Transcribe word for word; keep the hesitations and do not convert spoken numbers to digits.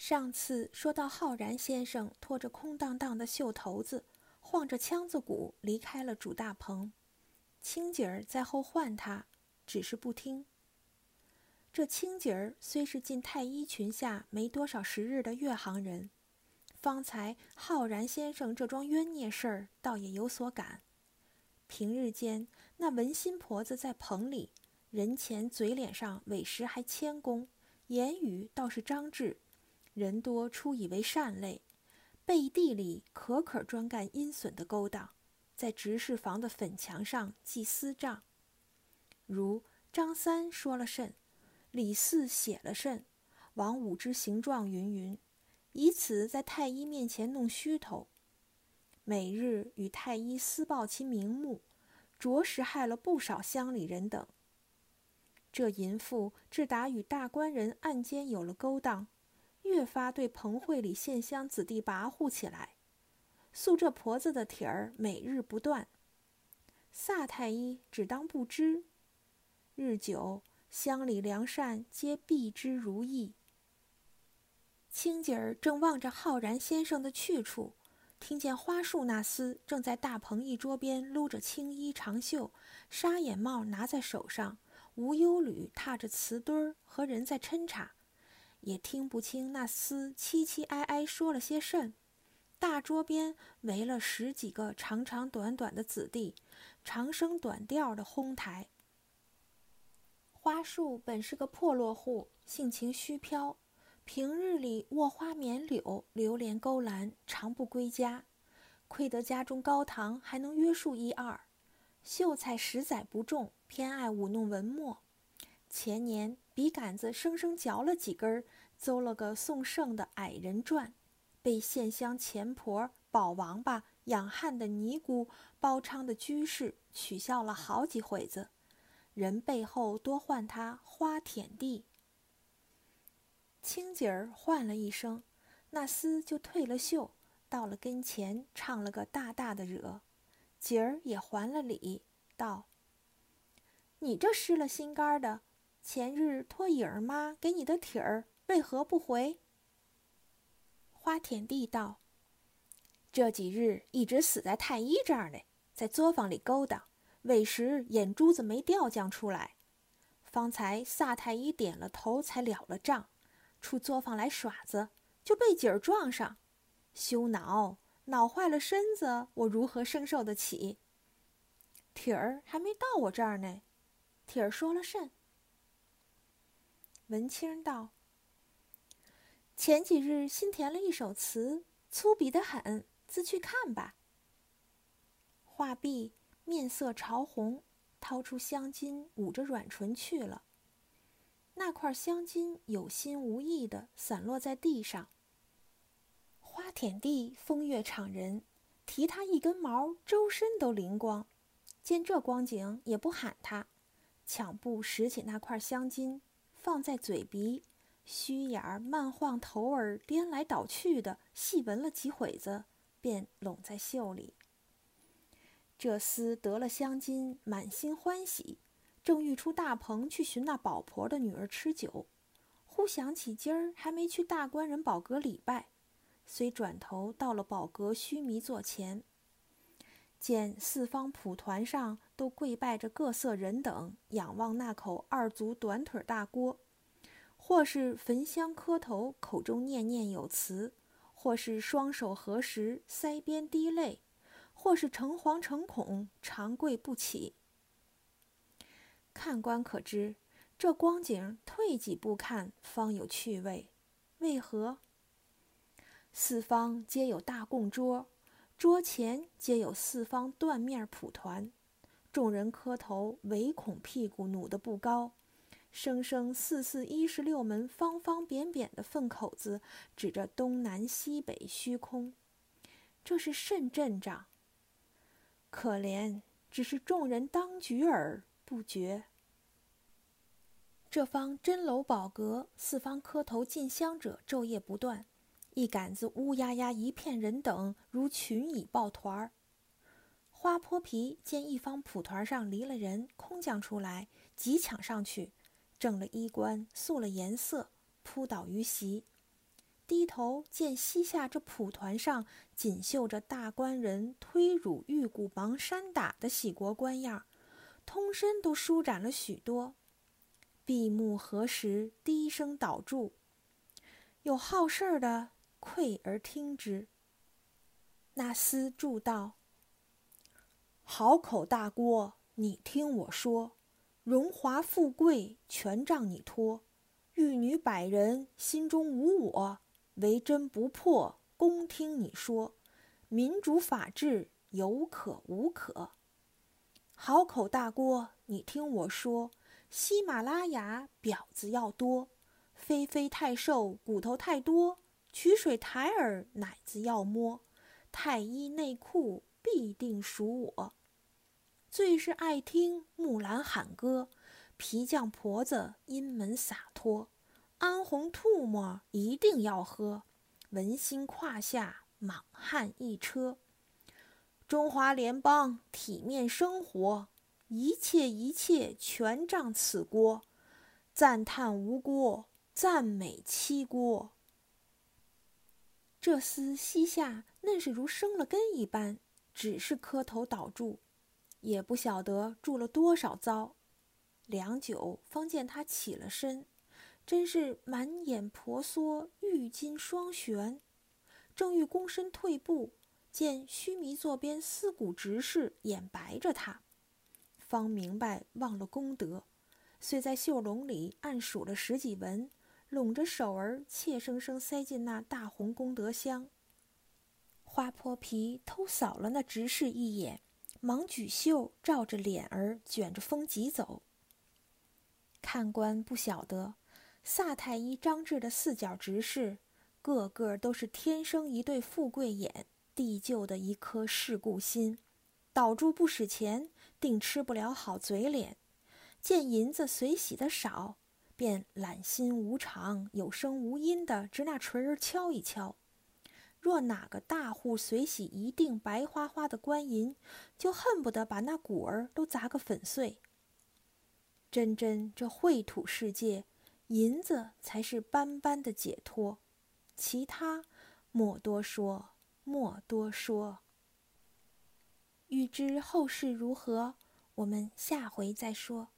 上次说到浩然先生拖着空荡荡的袖头子，晃着腔子鼓离开了主大棚，青姐儿在后唤他，只是不听。这青姐儿虽是进太医群下没多少时日的越行人，方才浩然先生这桩冤孽事儿倒也有所感。平日间那文心婆子在棚里，人前嘴脸上委实还谦恭，言语倒是张志，人多初以为善类，背地里可可专干阴损的勾当，在执事房的粉墙上记私账。如张三说了甚，李四写了甚，王五之形状云云，以此在太医面前弄虚头，每日与太医私报其名目，着实害了不少乡里人等。这淫妇自打与大官人暗间有了勾当，越发对棚会里县乡子弟跋扈起来，诉这婆子的帖儿每日不断。萨太医只当不知，日久乡里良善皆避之如意。青姐儿正望着浩然先生的去处，听见花树那厮正在大棚一桌边撸着青衣长袖，沙眼帽拿在手上，无忧履踏着瓷墩儿和人在抻茶，也听不清那厮凄凄哀哀说了些甚。大桌边围了十几个长长短短的子弟，长声短调的哄抬。花树本是个破落户，性情虚飘，平日里卧花眠柳，流连勾栏，常不归家。亏得家中高堂还能约束一二，秀才十载不中，偏爱舞弄文墨。前年笔杆子生生嚼了几根，邹了个宋圣的矮人传，被县乡钱婆、保王八、养汉的尼姑、包娼的居士取笑了好几回子，人背后多唤他花舔地。青姐儿唤了一声，那厮就退了袖，到了跟前唱了个大大的惹。姐儿也还了礼，道：你这失了心肝的，前日托影儿妈给你的帖儿，为何不回？花舔地道：这几日一直死在太医这儿呢，在作坊里勾当，为时眼珠子没掉将出来。方才萨太医点了头才了了账，出作坊来耍子，就被姐儿撞上，羞恼，恼坏了身子，我如何生受得起？帖儿还没到我这儿呢，帖儿说了甚？文清道：前几日新填了一首词，粗鄙得很，自去看吧。话毕，面色潮红，掏出香巾捂着软唇去了。那块香巾有心无意地散落在地上。花舔地风月场人，提他一根毛，周身都灵光。见这光景也不喊他，抢步拾起那块香巾，放在嘴鼻，虚眼儿慢晃头儿，颠来倒去的细闻了几回子，便拢在袖里。这厮得了香巾，满心欢喜，正欲出大棚去寻那宝婆的女儿吃酒，忽想起今儿还没去大官人宝阁礼拜，遂转头到了宝阁须弥座前，见四方蒲团上都跪拜着各色人等，仰望那口二足短腿大锅，或是焚香磕头，口中念念有词，或是双手合十，腮边滴泪，或是诚惶诚恐，长跪不起。看官可知，这光景退几步看方有趣味。为何？四方皆有大供桌，桌前皆有四方缎面蒲团，众人磕头，唯恐屁股努得不高，生生四四一十六门方方扁扁的粪口子指着东南西北虚空，这是甚阵仗？可怜只是众人当局耳，不觉。这方真楼宝阁，四方磕头进香者昼夜不断，一杆子乌压压一片人等，如群蚁抱团儿。花泼皮见一方蒲团上离了人，空降出来，急抢上去，正了衣冠，素了颜色，扑倒于席。 低头见膝下这蒲团上锦绣着大官人推乳玉骨芒衫打的喜国官样，通身都舒展了许多。闭目何时，低声祷祝，有好事儿的愧而听之。那厮祝道：好口大郭，你听我说，荣华富贵全仗你托，玉女百人心中无我，唯真不破恭听你说，民主法治有可无可。好口大郭，你听我说，喜马拉雅婊子要多，妃妃太瘦骨头太多，曲水抬儿奶子要摸，太医内裤必定属我。最是爱听木兰喊歌，皮匠婆子阴门洒脱，安红吐沫一定要喝，文心胯下莽汉一车。中华联邦体面生活，一切一切全仗此锅，赞叹无锅，赞美七锅。这厮膝下嫩是如生了根一般，只是磕头祷祝，也不晓得祝了多少遭。良久方见他起了身，真是满眼婆娑，玉筋双悬。正欲躬身退步，见须弥坐边司古执事眼白着他，方明白忘了功德，遂在袖笼里暗数了十几文，拢着手儿怯生生塞进那大红功德箱。花泼皮偷扫了那执事一眼，忙举袖照着脸儿卷着风疾走。看官不晓得，萨太医张志的四角执事，个个都是天生一对富贵眼，地就的一颗世故心，倒住不使钱，定吃不了好嘴脸。见银子随喜的少，便懒心无常，有声无音的直那锤儿敲一敲。若哪个大户随喜一定白花花的官银，就恨不得把那鼓儿都砸个粉碎。真真这秽土世界，银子才是般般的解脱，其他莫多说，莫多说。欲知后事如何，我们下回再说。